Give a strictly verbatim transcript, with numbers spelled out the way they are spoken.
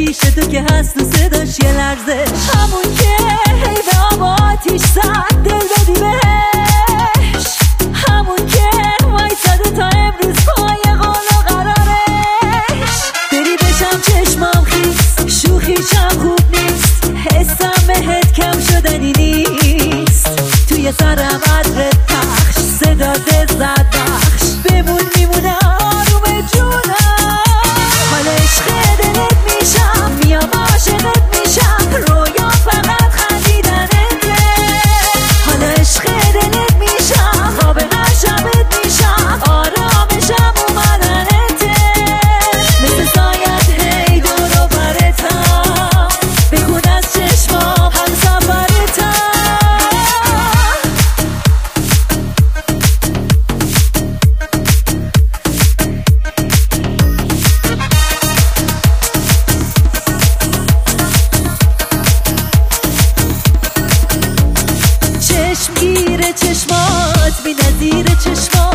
پیش تو که هست و صداش یه لرزه، همون که هی به آب آتیش زد دل دادی بهش، همون که وایساده تا امروز پای قول و قرارش. بری بشم چشمام خیس، شوخیشم خوب نیست، حسم بهت کم شدنی نیست. توی سرم عطرت پخش، صدات زد بخش، بمون میمونه آروم جونم. حال عشق دلت میشم، میام عاشقت میشم، رویا فقط خندیدنته. حال عشق دلت میشم، خواب هر شبت میشم، آرامشم اومدنته. مثل سایت هی دور و برتم، بخون از چشمام هم سفرتم. چشمگیر چشمات، بی نظیر چشمات،